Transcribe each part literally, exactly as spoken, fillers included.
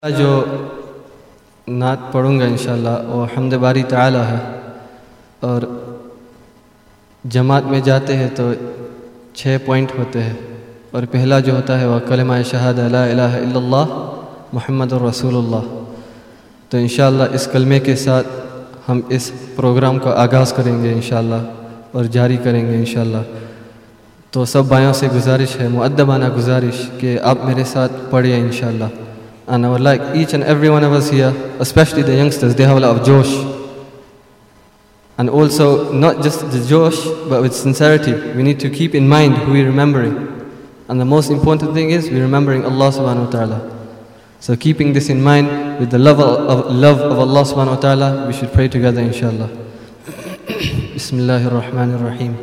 जो नात पढ़ूँगा इंशाल्लाह वो हम्द बारी ताला है। और जमात में जाते हैं तो छः पॉइंट होते हैं और पहला जो होता है वह कलिमा शहादा ला इलाहा इल्लल्लाह मुहम्मदुर रसूलुल्लाह। तो इंशाल्लाह इस कलमे के साथ हम इस प्रोग्राम का आगाज़ करेंगे इंशाल्लाह और जारी करेंगे इंशाल्लाह। तो सब भाइयों से गुजारिश है, मुअद्दबाना गुजारिश कि आप मेरे साथ पढ़िए इंशाल्लाह। And I would like each and every one of us here, especially the youngsters, they have a lot of josh. And also, not just the josh, but with sincerity. We need to keep in mind who we're remembering. And the most important thing is we're remembering Allah subhanahu wa ta'ala. So keeping this in mind, with the love of, love of Allah subhanahu wa ta'ala, we should pray together inshallah. Bismillahir Rahmanir Rahim.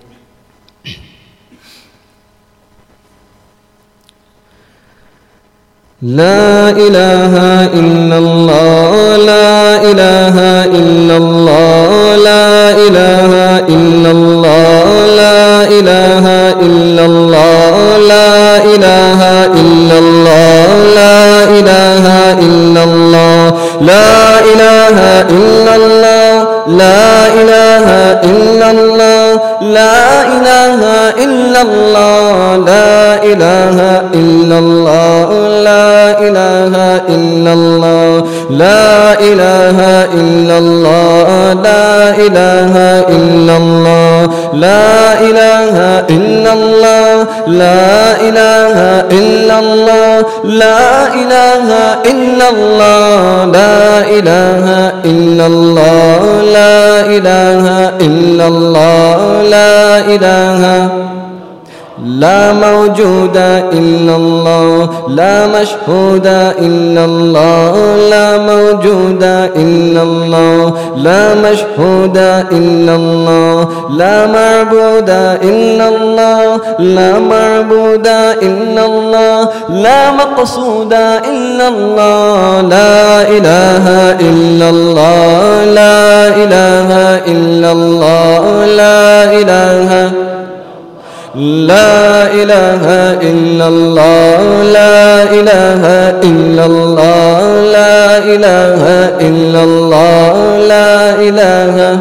لا إله إلا الله لا إله إلا الله لا إله إلا الله لا إله إلا الله لا إله إلا الله لا إله إلا الله لا إله إلا الله لا إله إلا الله لا إله إلا الله لا إله إلا الله لا إله إلا الله لا إله إلا الله لا إله إلا الله لا إله إلا الله لا إله إلا الله لا إله إلا الله لا إله إلا الله لا إله إلا الله لا إله لا موجود إلا الله لا مشهود إلا الله لا موجود إلا الله لا مشهود إلا الله لا معبود إلا الله لا معبود إلا الله لا مقصود إلا الله لا إله إلا الله لا إله إلا الله لا إله لا إله إلا الله لا إله إلا الله لا إله إلا الله لا إله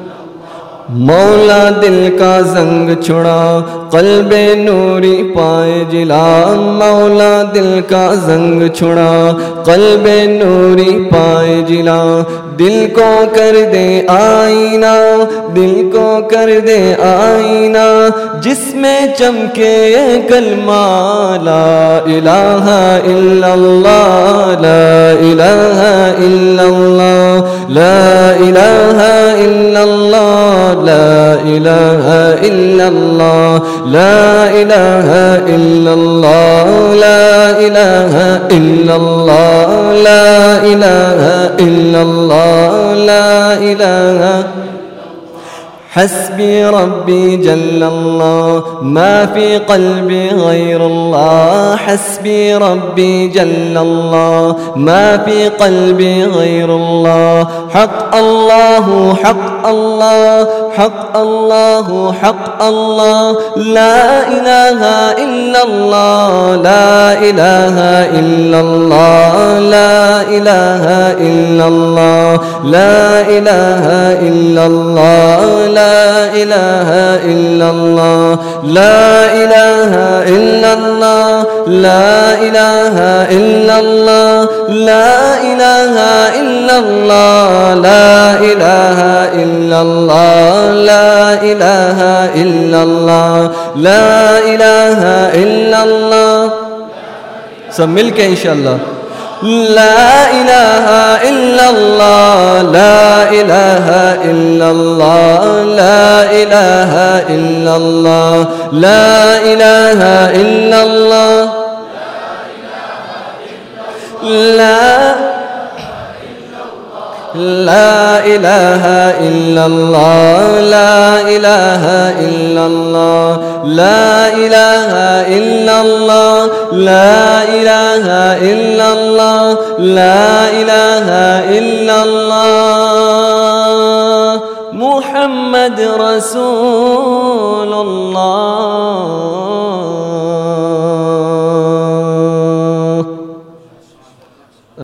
मौला दिल का जंग छुड़ा क़ल्बे नूरी पाए जिला मौला दिल का जंग छुड़ा क़ल्बे नूरी पाए जिला दिल को कर दे आईना दिल को कर दे आईना जिसमें चमके कलमा ला इलाहा इल्लल्लाह ला इलाहा इल्लल्लाह ला इलाहा इल्लल्लाह لا إله إلا الله لا إله إلا الله لا إله إلا الله لا إله إلا الله لا إله حسبي ربي جل الله ما في قلبي غير الله حسبي ربي جل الله ما في قلبي غير الله حق الله حق الله حق الله حق الله لا إله إلا الله لا إله إلا الله لا إله إلا الله لا إله إلا الله لا إله إلا الله لا إله إلا الله لا إله إلا الله لا إله إلا الله لا إله إلا الله لا إله إلا الله لا إله إلا الله सब मिल के इंशाअल्लाह لا إله إلا الله لا إله إلا الله لا إله إلا الله لا إله إلا الله لا لا إله إلا الله لا إله إلا الله لا إله إلا الله لا إله إلا الله لا إله إلا الله محمد رسول